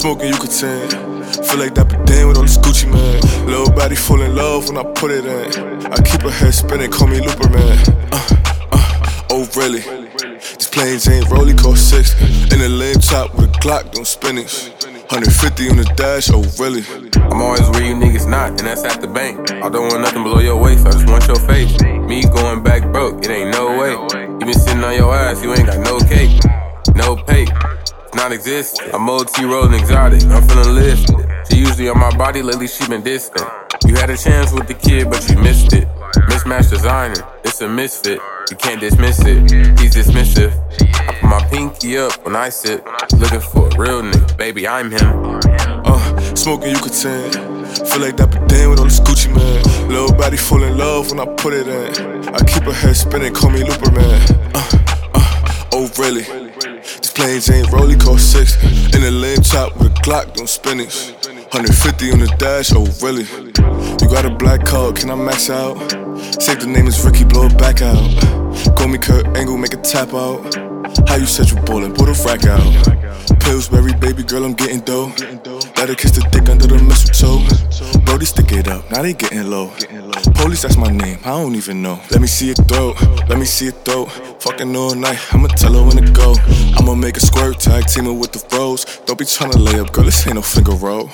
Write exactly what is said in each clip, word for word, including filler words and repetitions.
smoking you could ten. Feel like Dapper Dan with all this Gucci, man. Little body fall in love when I put it in. I keep her head spinning, call me Looper, man. Uh, uh, oh really? These planes ain't rolly, cost six. In the lane top with a Glock, don't spinnings. one fifty on the dash, oh really? I'm always where you niggas not, and that's at the bank. I don't want nothing below your waist, I just want your face. Me going back broke, it ain't no way. You been sitting on your ass, you ain't got no cake, no pay, not exist. I'm O T rolling exotic, I'm feeling lifted. She usually on my body, lately she been distant. You had a chance with the kid, but you missed it. Mismatch designer, it's a misfit. You can't dismiss it, he's dismissive. I put my pinky up when I sip, looking for a real nigga, baby, I'm him. Uh, smoking you could ten. Feel like Dapper Dan with all this Gucci, man. Little body fall in love when I put it in. I keep her head spinning, call me Looper, man. Uh, uh, oh really? These planes ain't rolly, cost six. In the lane top with a Glock, don't spinnings. one fifty on the dash, oh really? You got a black card, can I max out? Save the name is Ricky, blow it back out. Call me Kurt Angle, make a tap out. How you said you ballin', pull the frack out. Pillsbury, baby girl, I'm getting dough. Let her kiss the dick under the mistletoe. Brody, stick it up, now they getting low. Police, that's my name, I don't even know. Let me see it throat, let me see it throat. Fucking all night, I'ma tell her when to go. I'ma make a squirt, tag teaming with the bros. Don't be tryna lay up, girl, this ain't no finger roll.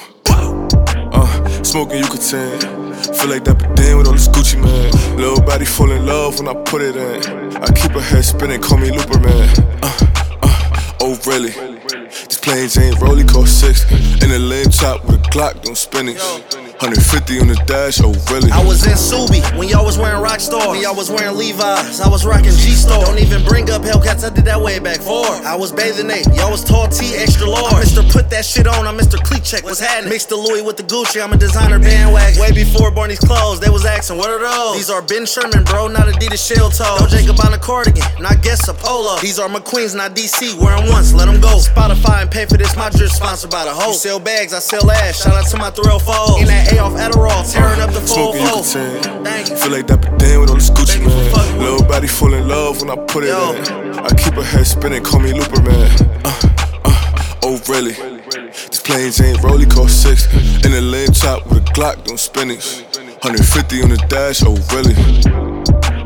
Uh, smoking you could ten. Feel like Dapper Dan with all this Gucci, man. Little body fall in love when I put it in. I keep her head spinning, call me Looper, man. Uh, uh, oh really? These planes ain't rolly, cost six. In the lane top with a Glock, don't spinnings. one fifty on the dash, oh really? I was in Subi when y'all was wearing Rockstar. When y'all was wearing Levi's, I was rocking G-Star. Don't even bring up Hellcats, I did that way back four. I was bathing eight, y'all was tall T, extra large. I'm Mister Put That Shit On, I'm Mister Cleat Check, what's happening? Mixed the Louis with the Gucci, I'm a designer bandwagon. Way before Barney's clothes, they was asking, what are those? These are Ben Sherman, bro, not Adidas shell toe. No Jacob on a cardigan, not Guess a polo. These are McQueens, not D C, wear them once, let them go. Spotify and pay for this, my drip sponsored by the hoe. You sell bags, I sell ass, shout out to my Thrill Foes. In that A off Adderall, tearing up the full fold. Feel like Dapper Dan with all this Gucci, man. Little body fall in love when I put it Yo. in. I keep her head spinning, call me Looper, man. Uh, uh, oh really? These planes ain't rolly, cost six. In the lane top with a Glock, don't spinnings. one fifty on the dash, oh really?